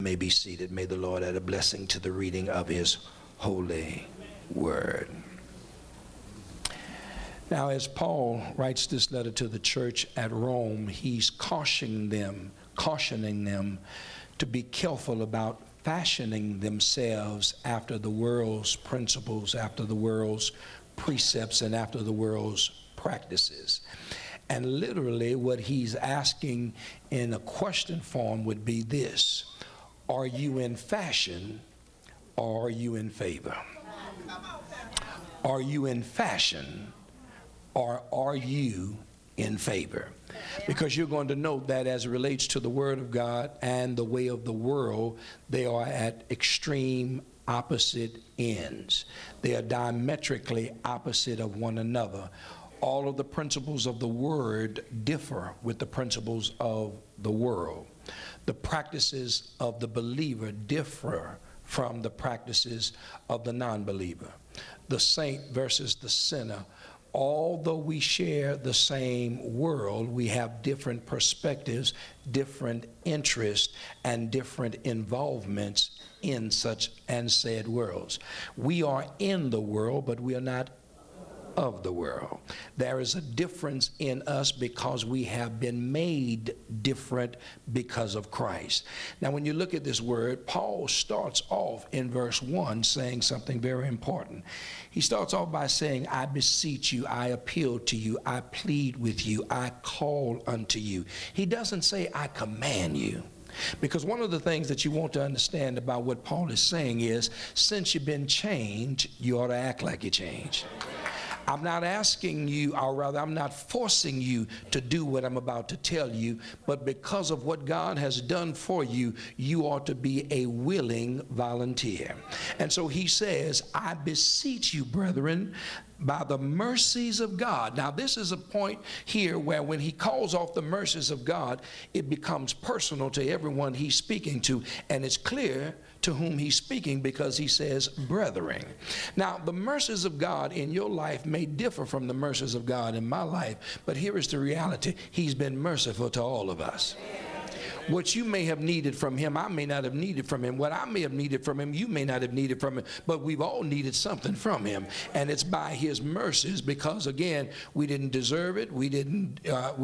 May be seated. May the Lord add a blessing to the reading of his holy word. Now, as Paul writes this letter to the church at Rome, he's cautioning them to be careful about fashioning themselves after the world's principles, after the world's precepts, and after the world's practices. And literally what he's asking in a question form would be this: are you in fashion, or are you in favor? Are you in fashion, or are you in favor? Because you're going to note that as it relates to the Word of God and the way of the world, they are at extreme opposite ends. They are diametrically opposite of one another. All of the principles of the Word differ with the principles of the world. The practices of the believer differ from the practices of the non-believer. The saint versus the sinner. Although we share the same world, we have different perspectives, different interests, and different involvements in such and said worlds. We are in the world, but we are not of the world. There is a difference in us because we have been made different because of Christ. Now, when you look at this word, Paul starts off in verse 1 saying something very important. He starts off by saying, I beseech you, I appeal to you, I plead with you, I call unto you. He doesn't say, I command you. Because one of the things that you want to understand about what Paul is saying is, since you've been changed, you ought to act like you changed. I'm not asking you, or rather I'm not forcing you to do what I'm about to tell you, but because of what God has done for you, you ought to be a willing volunteer. And so he says, I beseech you, brethren, by the mercies of God. Now, this is a point here where when he calls off the mercies of God, it becomes personal to everyone he's speaking to, and it's clear to whom he's speaking because he says, brethren. Now, the mercies of God in your life may differ from the mercies of God in my life, but here is the reality. He's been merciful to all of us. What you may have needed from him, I may not have needed from him. What I may have needed from him, you may not have needed from him. But we've all needed something from him. And it's by his mercies, because, again, we didn't deserve it. We didn't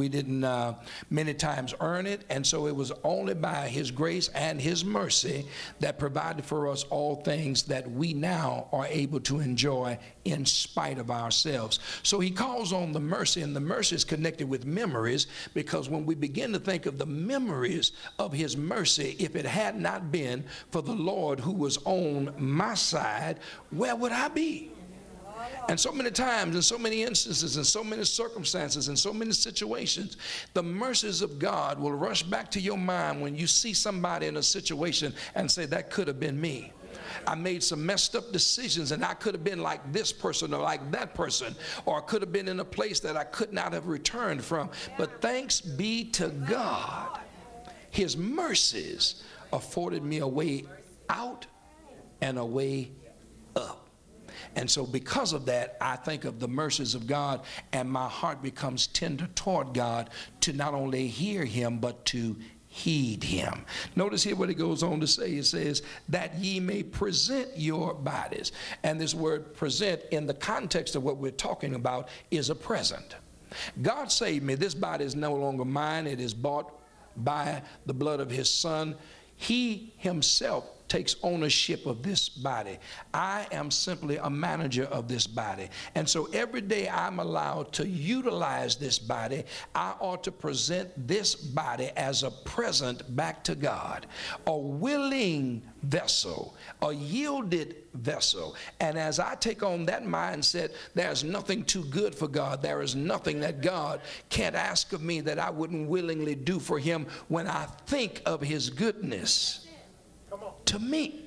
many times earn it. And so it was only by his grace and his mercy that provided for us all things that we now are able to enjoy in spite of ourselves. So he calls on the mercy, and the mercy is connected with memories, because when we begin to think of the memories of his mercy, if it had not been for the Lord who was on my side, where would I be? And so many times, in so many instances, in so many circumstances, in so many situations, the mercies of God will rush back to your mind when you see somebody in a situation and say, that could have been me. I made some messed up decisions, and I could have been like this person or like that person, or I could have been in a place that I could not have returned from. But thanks be to God, his mercies afforded me a way out and a way up. And so because of that, I think of the mercies of God, and my heart becomes tender toward God to not only hear him, but to heed him. Notice here what it goes on to say. It says, that ye may present your bodies. And this word present, in the context of what we're talking about, is a present. God saved me. This body is no longer mine. It is bought by the blood of his son. He himself takes ownership of this body. I am simply a manager of this body. And so every day I'm allowed to utilize this body, I ought to present this body as a present back to God, a willing vessel, a yielded vessel. And as I take on that mindset, there's nothing too good for God. There is nothing that God can't ask of me that I wouldn't willingly do for him when I think of his goodness to me.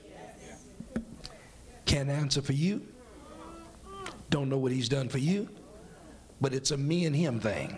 Can't answer for you. Don't know what he's done for you. But it's a me and him thing.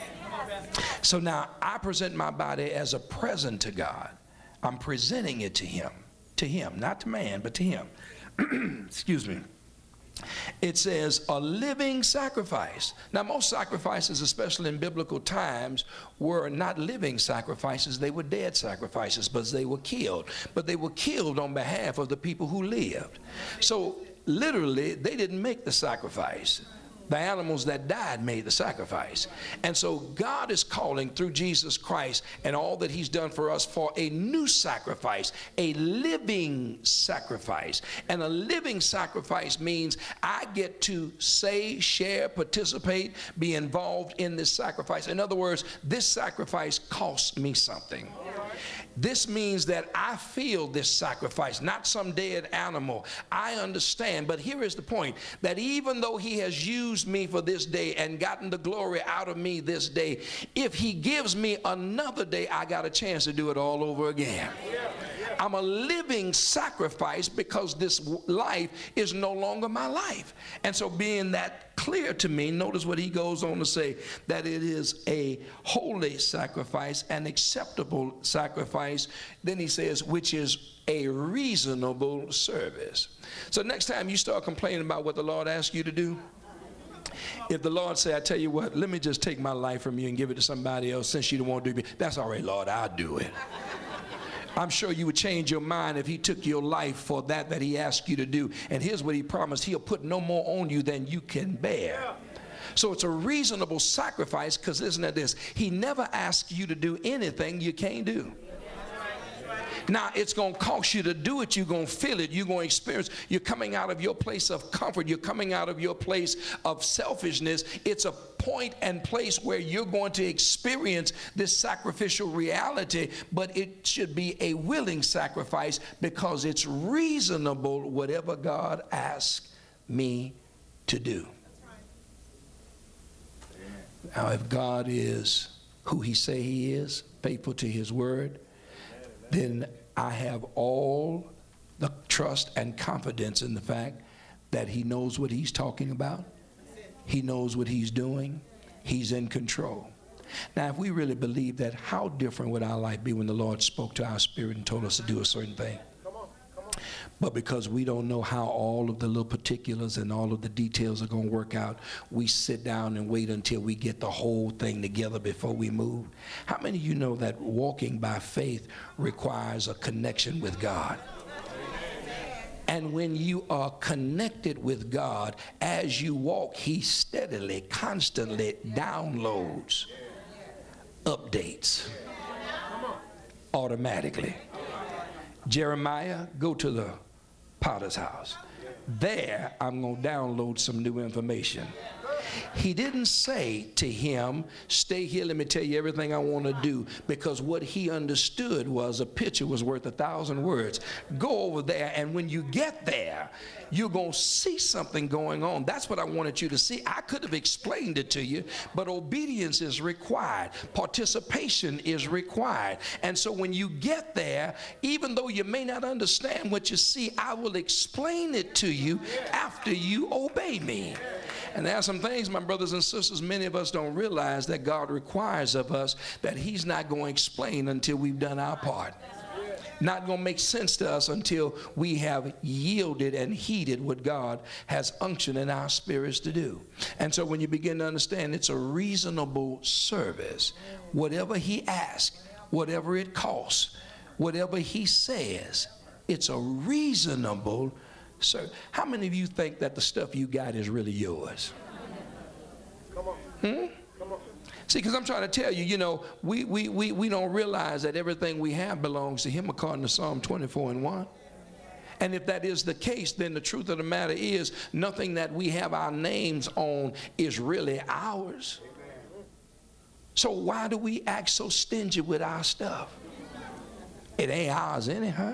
So now I present my body as a present to God. I'm presenting it to him, not to man, but to him. Excuse me. It says a living sacrifice. Now, most sacrifices, especially in biblical times, were not living sacrifices. They were dead sacrifices, but they were killed. But they were killed on behalf of the people who lived. So literally, they didn't make the sacrifice. The animals that died made the sacrifice. And so God is calling through Jesus Christ and all that he's done for us for a new sacrifice, a living sacrifice. And a living sacrifice means I get to say, share, participate, be involved in this sacrifice. In other words, this sacrifice costs me something. This means that I feel this sacrifice, not some dead animal. I understand, but here is the point, that even though he has used me for this day and gotten the glory out of me this day, if he gives me another day, I got a chance to do it all over again. I'm a living sacrifice because this life is no longer my life. And so being that clear to me, notice what he goes on to say, that it is a holy sacrifice, an acceptable sacrifice. Then he says, which is a reasonable service. So next time you start complaining about what the Lord asks you to do, if the Lord say, I tell you what, let me just take my life from you and give it to somebody else since you don't want to do it, that's all right, Lord, I'll do it. I'm sure you would change your mind if he took your life for that he asked you to do. And here's what he promised. He'll put no more on you than you can bear. So it's a reasonable sacrifice, because listen to this. He never asks you to do anything you can't do. Now, it's going to cost you to do it. You're going to feel it. You're going to experience. You're coming out of your place of comfort. You're coming out of your place of selfishness. It's a point and place where you're going to experience this sacrificial reality, but it should be a willing sacrifice because it's reasonable, whatever God asks me to do. Now, if God is who he say he is, faithful to his word, then I have all the trust and confidence in the fact that he knows what he's talking about. He knows what he's doing. He's in control. Now, if we really believe that, how different would our life be when the Lord spoke to our spirit and told us to do a certain thing? But because we don't know how all of the little particulars and all of the details are going to work out, we sit down and wait until we get the whole thing together before we move. How many of you know that walking by faith requires a connection with God? And when you are connected with God, as you walk, he steadily, constantly downloads, updates automatically. Jeremiah, go to the potter's house. There, I'm going to download some new information. He didn't say to him, stay here, let me tell you everything I want to do, because what he understood was a picture was worth 1,000 words. Go over there, and when you get there, you're going to see something going on. That's what I wanted you to see. I could have explained it to you, but obedience is required. Participation is required. And so when you get there, even though you may not understand what you see, I will explain it to you after you obey me. And there are some things, my brothers and sisters, many of us don't realize that God requires of us that he's not going to explain until we've done our part. Not going to make sense to us until we have yielded and heeded what God has unctioned in our spirits to do. And so when you begin to understand it's a reasonable service, whatever he asks, whatever it costs, whatever he says, it's a reasonable service. How many of you think that the stuff you got is really yours? Come on. Come on. See, because I'm trying to tell you, you know, we don't realize that everything we have belongs to him according to Psalm 24:1. And if that is the case, then the truth of the matter is nothing that we have our names on is really ours. So why do we act so stingy with our stuff? It ain't ours anyhow.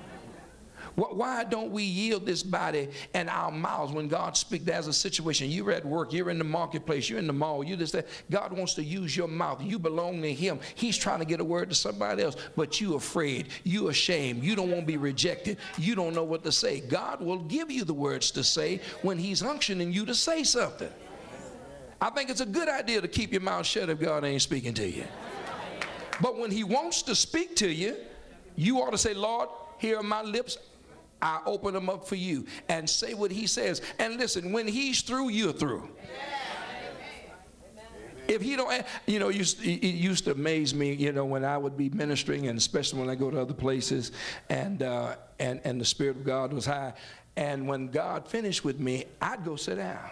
Why don't we yield this body and our mouths when God speaks? There's a situation. You're at work. You're in the marketplace. You're in the mall. You just that God wants to use your mouth. You belong to him. He's trying to get a word to somebody else, but you're afraid. You're ashamed. You don't want to be rejected. You don't know what to say. God will give you the words to say when he's unctioning you to say something. I think it's a good idea to keep your mouth shut if God ain't speaking to you. But when he wants to speak to you, you ought to say, Lord, here are my lips. I open them up for you and say what he says. And listen, when he's through, you're through. If he don't, you know, it used to amaze me, you know, when I would be ministering, and especially when I go to other places, and the Spirit of God was high. And when God finished with me, I'd go sit down.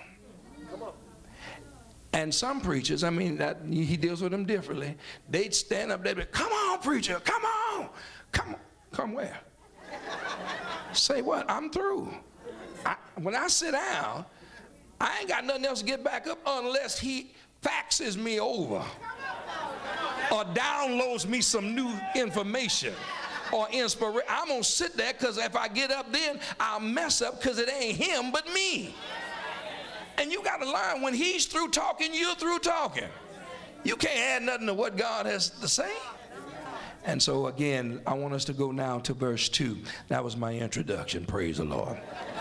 And some preachers, I mean, he deals with them differently. They'd stand up, they'd be, come on, preacher, come on. Come where? Say what? I'm through. When I sit down, I ain't got nothing else to get back up unless he faxes me over or downloads me some new information or inspiration. I'm going to sit there, because if I get up then, I'll mess up, because it ain't him but me. And you got to learn, when he's through talking, you're through talking. You can't add nothing to what God has to say. And so again, I want us to go now to verse 2. That was my introduction. Praise the Lord.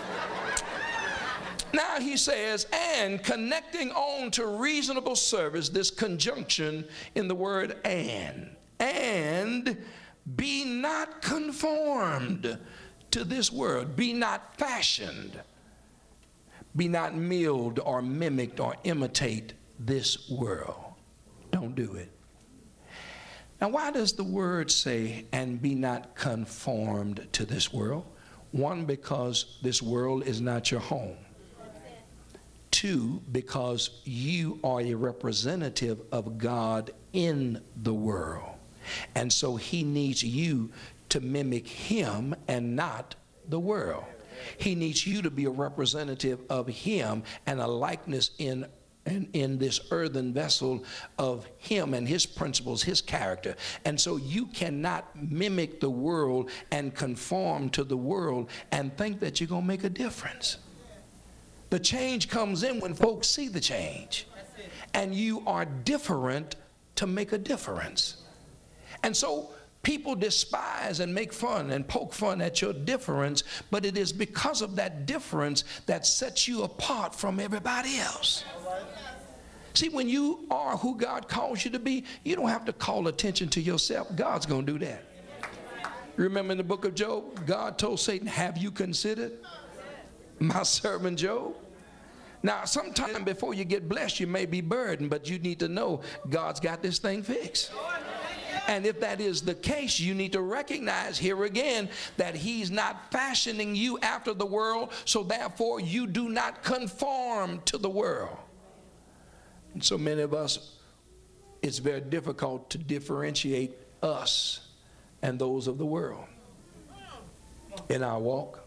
Now he says, and connecting on to reasonable service, this conjunction in the word and be not conformed to this world. Be not fashioned. Be not milled or mimicked or imitate this world. Don't do it. Now, why does the word say, and be not conformed to this world? One, because this world is not your home. Two, because you are a representative of God in the world. And so he needs you to mimic him and not the world. He needs you to be a representative of him and a likeness in this earthen vessel of him and his principles, his character. And so you cannot mimic the world and conform to the world and think that you're going to make a difference. The change comes in when folks see the change. And you are different to make a difference. And so people despise and make fun and poke fun at your difference, but it is because of that difference that sets you apart from everybody else. See, when you are who God calls you to be, you don't have to call attention to yourself. God's going to do that. Remember in the book of Job, God told Satan, have you considered my servant Job? Now, sometime before you get blessed, you may be burdened, but you need to know God's got this thing fixed. And if that is the case, you need to recognize here again that he's not fashioning you after the world, so therefore you do not conform to the world. And so many of us, it's very difficult to differentiate us and those of the world in our walk,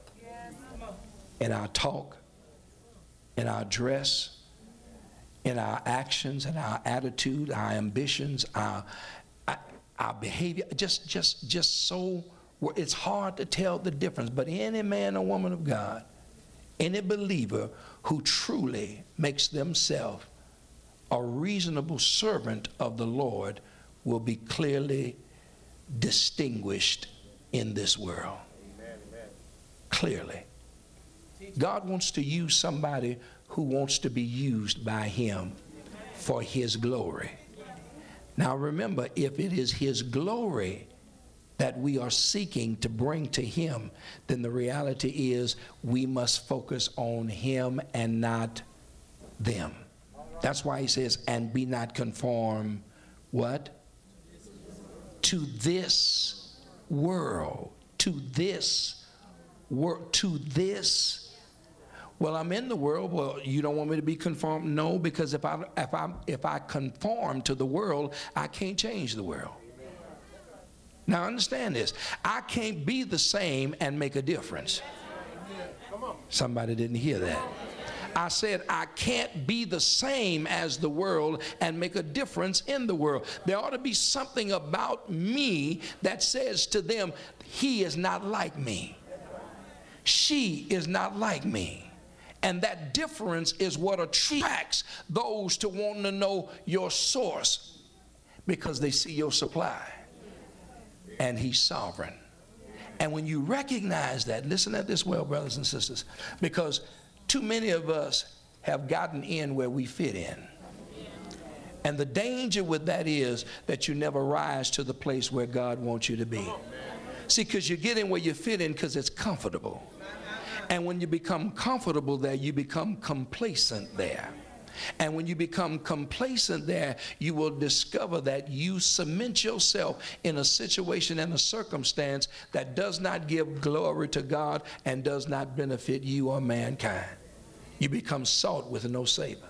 in our talk, in our dress, in our actions, in our attitude, our ambitions, our behavior. Just so it's hard to tell the difference. But any man or woman of God, any believer who truly makes themselves a reasonable servant of the Lord will be clearly distinguished in this world. Amen, amen. Clearly. God wants to use somebody who wants to be used by him for his glory. Now remember, if it is his glory that we are seeking to bring to him, then the reality is we must focus on him and not them. That's why he says, and be not conformed, what? To this world. To this world. To this. Well, I'm in the world. Well, you don't want me to be conformed? No, because if I conform to the world, I can't change the world. Now understand this. I can't be the same and make a difference. Somebody didn't hear that. I said I can't be the same as the world and make a difference in the world. There ought to be something about me that says to them, he is not like me. She is not like me. And that difference is what attracts those to wanting to know your source, because they see your supply. And he's sovereign. And when you recognize that, listen at this well, brothers and sisters, because too many of us have gotten in where we fit in. And the danger with that is that you never rise to the place where God wants you to be. See, because you get in where you fit in because it's comfortable. And when you become comfortable there, you become complacent there. And when you become complacent there, you will discover that you cement yourself in a situation and a circumstance that does not give glory to God and does not benefit you or mankind. You become salt with no savor.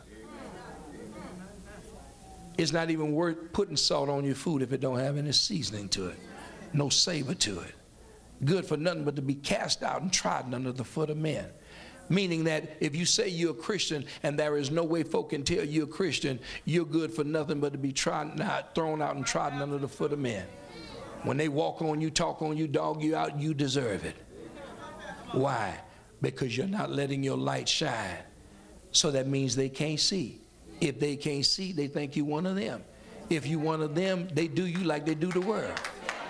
It's not even worth putting salt on your food if it don't have any seasoning to it, no savor to it. Good for nothing but to be cast out and trodden under the foot of men. Meaning that if you say you're a Christian and there is no way folk can tell you're a Christian, you're good for nothing but to be thrown out and trodden under the foot of men. When they walk on you, talk on you, dog you out, you deserve it. Why? Because you're not letting your light shine. So that means they can't see. If they can't see, they think you're one of them. If you're one of them, they do you like they do the world.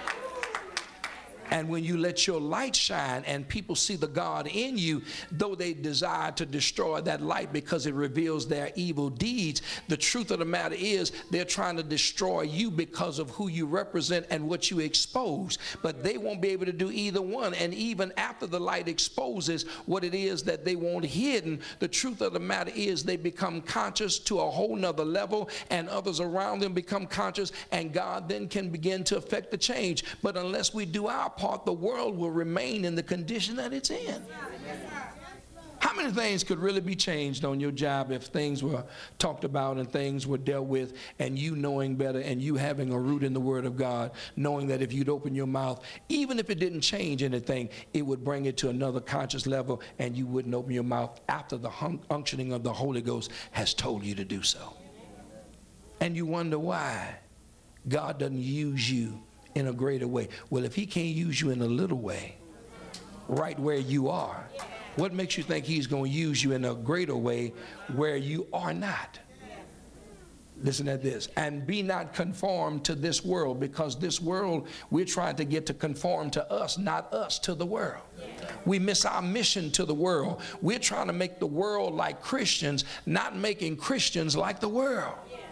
And when you let your light shine and people see the God in you, though they desire to destroy that light because it reveals their evil deeds, the truth of the matter is they're trying to destroy you because of who you represent and what you expose. But they won't be able to do either one. And even after the light exposes what it is that they want hidden, the truth of the matter is they become conscious to a whole nother level, and others around them become conscious, and God then can begin to affect the change. But unless we do our part, the world will remain in the condition that it's in. How many things could really be changed on your job if things were talked about and things were dealt with, and you knowing better and you having a root in the Word of God, knowing that if you'd open your mouth, even if it didn't change anything, it would bring it to another conscious level, and you wouldn't open your mouth after the unctioning of the Holy Ghost has told you to do so. And you wonder why God doesn't use you in a greater way. Well, if he can't use you in a little way, right where you are, what makes you think he's going to use you in a greater way where you are not? Listen at this. And be not conformed to this world, because this world, we're trying to get to conform to us, not us to the world. We miss our mission to the world. We're trying to make the world like Christians, not making Christians like the world.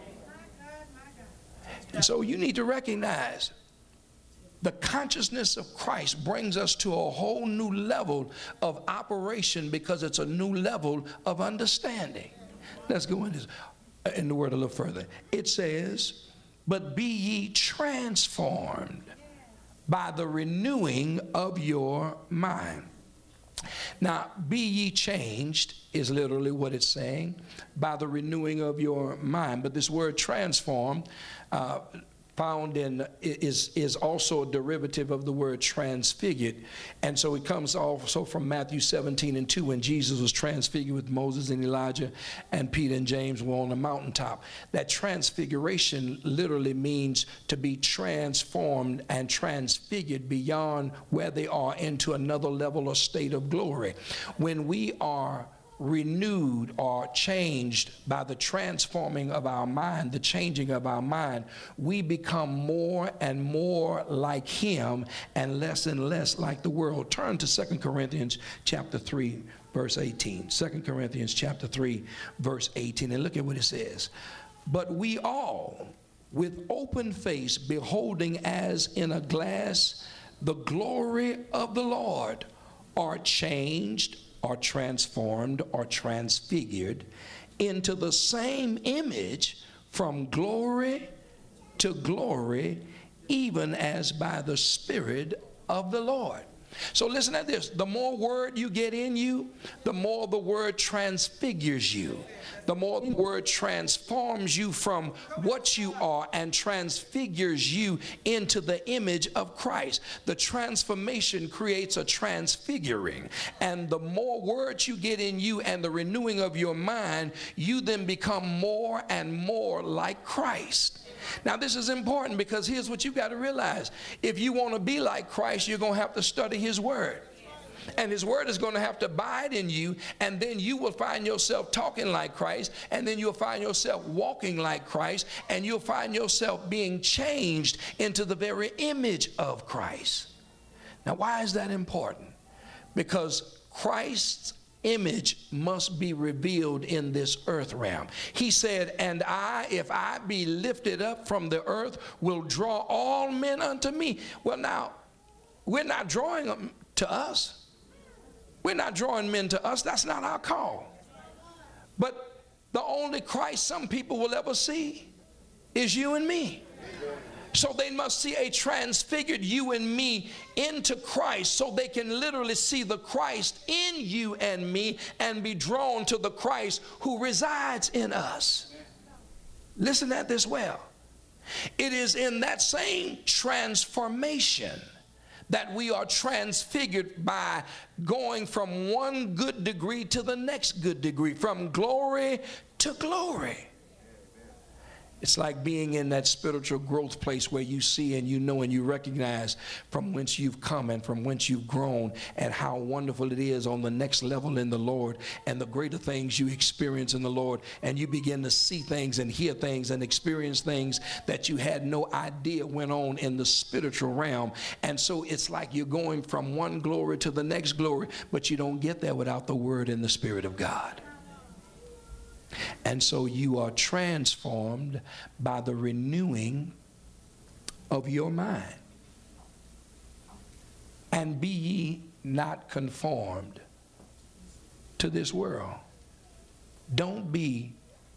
And so you need to recognize the consciousness of Christ brings us to a whole new level of operation, because it's a new level of understanding. Let's go in the word a little further. It says, but be ye transformed by the renewing of your mind. Now, be ye changed is literally what it's saying, by the renewing of your mind. But this word transform found in is also a derivative of the word transfigured. And so it comes also from Matthew 17:2, when Jesus was transfigured with Moses and Elijah, and Peter and James were on the mountaintop. That transfiguration literally means to be transformed and transfigured beyond where they are into another level or state of glory. When we are renewed or changed by the transforming of our mind, the changing of our mind, we become more and more like him and less like the world. Turn to 2 Corinthians chapter 3 verse 18. 2 Corinthians chapter 3 verse 18, and look at what it says. But we all, with open face, beholding as in a glass the glory of the Lord, are changed or transformed or transfigured into the same image from glory to glory, even as by the Spirit of the Lord. So listen at this. The more word you get in you, the more the word transfigures you. The more the word transforms you from what you are and transfigures you into the image of Christ. The transformation creates a transfiguring. And the more words you get in you and the renewing of your mind, you then become more and more like Christ. Now, this is important, because here's what you got to realize. If you want to be like Christ, you're going to have to study his word. And his word is going to have to abide in you, and then you will find yourself talking like Christ, and then you'll find yourself walking like Christ, and you'll find yourself being changed into the very image of Christ. Now, why is that important? Because Christ's image must be revealed in this earth realm. He said, and I, if I be lifted up from the earth, will draw all men unto me. Well, now, we're not drawing them to us. We're not drawing men to us. That's not our call. But the only Christ some people will ever see is you and me. So they must see a transfigured you and me into Christ, so they can literally see the Christ in you and me and be drawn to the Christ who resides in us. Listen at this well. It is in that same transformation that we are transfigured by going from one good degree to the next good degree, from glory to glory. It's like being in that spiritual growth place where you see and you know and you recognize from whence you've come and from whence you've grown, and how wonderful it is on the next level in the Lord, and the greater things you experience in the Lord, and you begin to see things and hear things and experience things that you had no idea went on in the spiritual realm. And so it's like you're going from one glory to the next glory, but you don't get there without the Word and the Spirit of God. And so you are transformed by the renewing of your mind. And be ye not conformed to this world. Don't be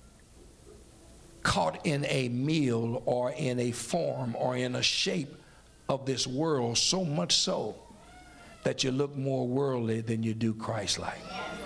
caught in a meal or in a form or in a shape of this world, so much so that you look more worldly than you do Christ-like.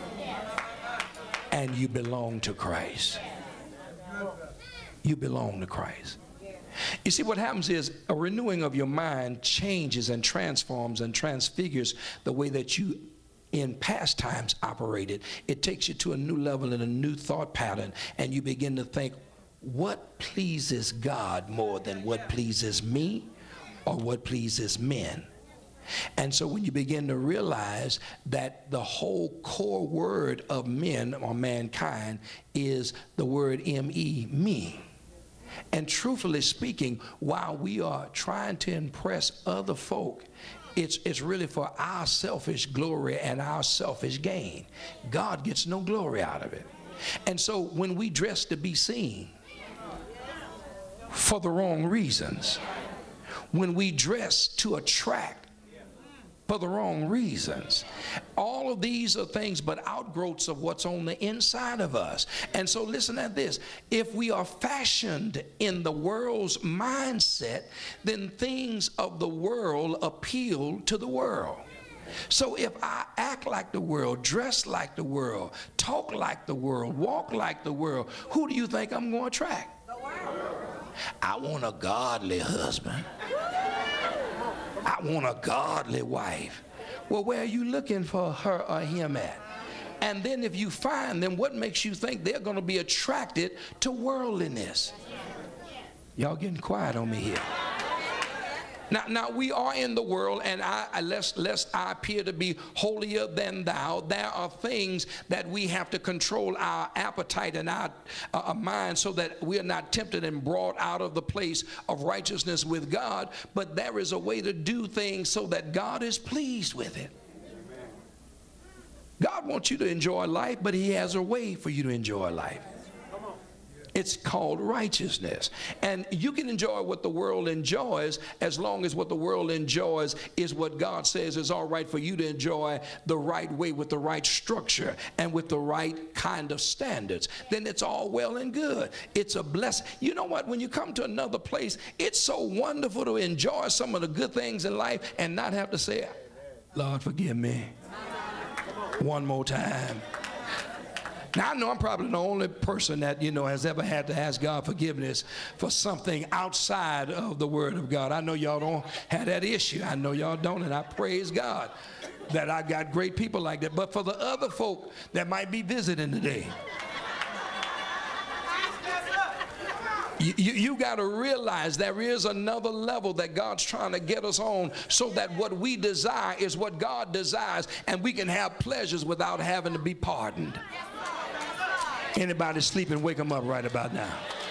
And you belong to Christ. You belong to Christ. You see, what happens is a renewing of your mind changes and transforms and transfigures the way that you in past times operated. It takes you to a new level and a new thought pattern, and you begin to think, what pleases God more than what pleases me or what pleases men? And so when you begin to realize that the whole core word of men or mankind is the word M-E, me. And truthfully speaking, while we are trying to impress other folk, it's really for our selfish glory and our selfish gain. God gets no glory out of it. And so when we dress to be seen for the wrong reasons, when we dress to attract for the wrong reasons, all of these are things but outgrowths of what's on the inside of us. And so listen at this. If we are fashioned in the world's mindset, then things of the world appeal to the world. So if I act like the world, dress like the world, talk like the world, walk like the world, who do you think I'm going to attract? The world. I want a godly husband. I want a godly wife. Well, where are you looking for her or him at? And then if you find them, what makes you think they're going to be attracted to worldliness? Y'all getting quiet on me here. Now we are in the world, and lest I appear to be holier than thou, there are things that we have to control our appetite and our mind so that we are not tempted and brought out of the place of righteousness with God. But there is a way to do things so that God is pleased with it. God wants you to enjoy life, but he has a way for you to enjoy life. It's called righteousness. And you can enjoy what the world enjoys as long as what the world enjoys is what God says is all right for you to enjoy the right way, with the right structure and with the right kind of standards. Then it's all well and good. It's a blessing. You know what? When you come to another place, it's so wonderful to enjoy some of the good things in life and not have to say, Lord, forgive me one more time. Now, I know I'm probably the only person that, has ever had to ask God forgiveness for something outside of the Word of God. I know y'all don't have that issue. I know y'all don't, and I praise God that I got great people like that. But for the other folk that might be visiting today, you got to realize there is another level that God's trying to get us on, so that what we desire is what God desires, and we can have pleasures without having to be pardoned. Anybody sleeping, wake them up right about now.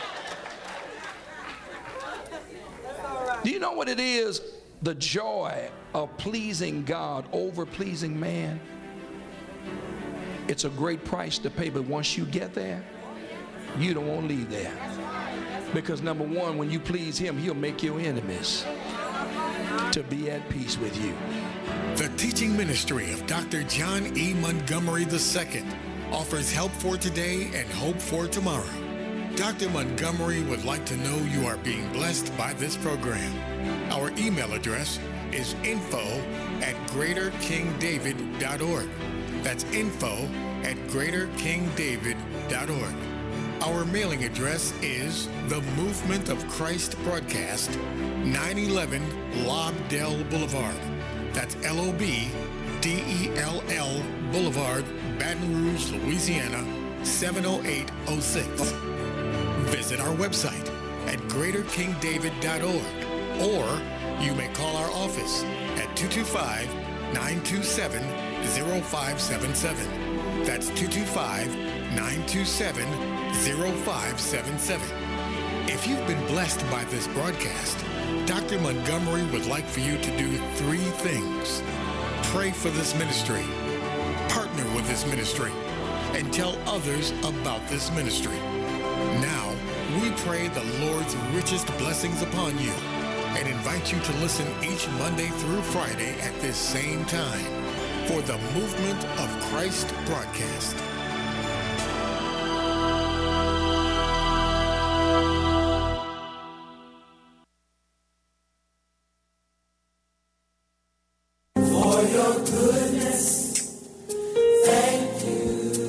Do you know what it is? The joy of pleasing God over pleasing man. It's a great price to pay, but once you get there, you don't want to leave there. Because number one, when you please him, he'll make your enemies to be at peace with you. The teaching ministry of Dr. John E. Montgomery II offers help for today and hope for tomorrow. Dr. Montgomery would like to know you are being blessed by this program. Our email address is info@greaterkingdavid.org. That's info@greaterkingdavid.org. Our mailing address is The Movement of Christ Broadcast, 911 Lobdell Boulevard. That's LOBDELL Boulevard, Baton Rouge, Louisiana, 70806. Visit our website at greaterkingdavid.org, or you may call our office at 225-927-0577. That's 225-927-0577. If you've been blessed by this broadcast, Dr. Montgomery would like for you to do 3 things. Pray for this ministry, partner with this ministry, and tell others about this ministry. Now, we pray the Lord's richest blessings upon you and invite you to listen each Monday through Friday at this same time for the Movement of Christ broadcast. For your goodness, thank you.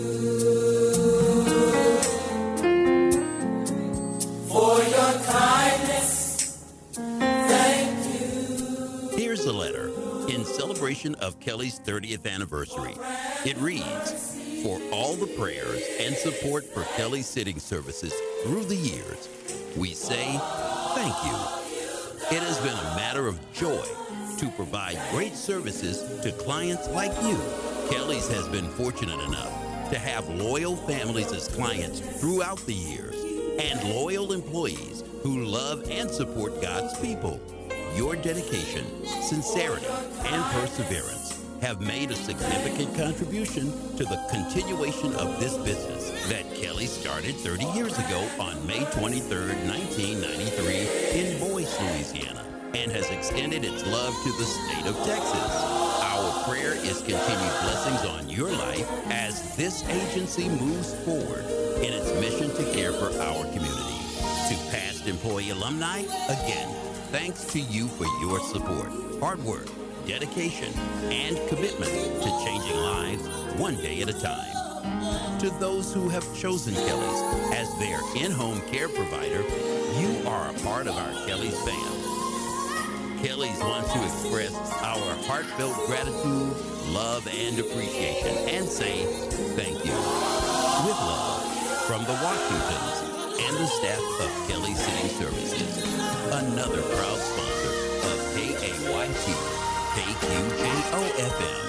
For your kindness, thank you. Here's a letter in celebration of Kelly's 30th anniversary. It reads, "For all the prayers and support for Kelly's sitting services through the years, we say thank you. It has been a matter of joy to provide great services to clients like you. Kelly's has been fortunate enough to have loyal families as clients throughout the years and loyal employees who love and support God's people. Your dedication, sincerity, and perseverance have made a significant contribution to the continuation of this business that Kelly started 30 years ago on May 23, 1993 in Boyce, Louisiana, and has extended its love to the state of Texas. Our prayer is continued blessings on your life as this agency moves forward in its mission to care for our community. To past employee alumni, again, thanks to you for your support, hard work, dedication, and commitment to changing lives one day at a time. To those who have chosen Kelly's as their in-home care provider, you are a part of our Kelly's fam. Kelly's wants to express our heartfelt gratitude, love, and appreciation, and say thank you. With love, from the Washingtons and the staff of Kelly Sitting Services, another proud sponsor of KAYT, KQJO-FM.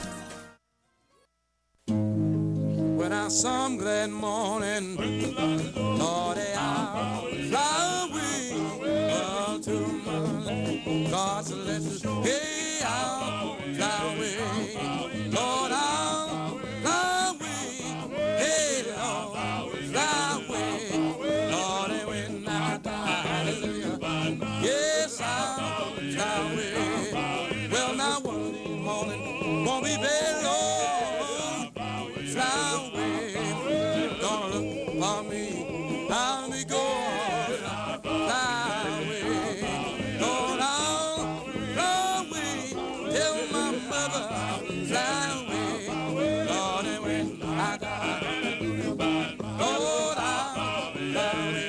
When some glad morning, Lord, I'll fly away to my land. God's blessings, hey, I'll fly away. Lord, I'll fly away. Hey, Lord, fly away. Lord, and when I die, hallelujah, yes, I'll fly away. Well, now one morning won't be very long. Fly away. Gonna look for me. I'll be going. Fly away. Lord, I'll fly away. Tell my mother, fly away. Lord, and when I die, Lord, I'll fly away.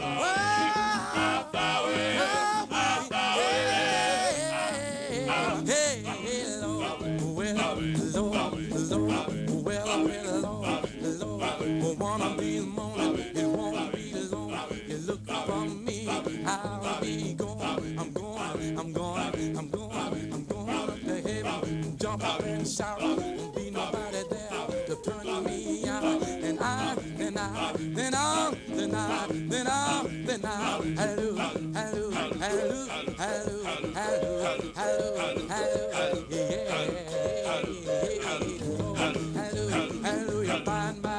Hey, Lord, well, one of these mornings, it won't be long. You look for me, I'll be going. I'm going up to heaven, jump up and shout. Won't be nobody there to turn me out. And then I'll, hallelujah, find my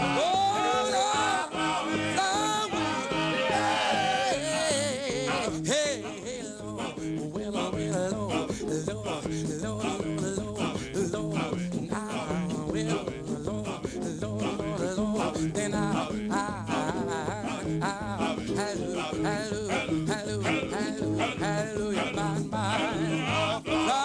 hey, Lord, Lord,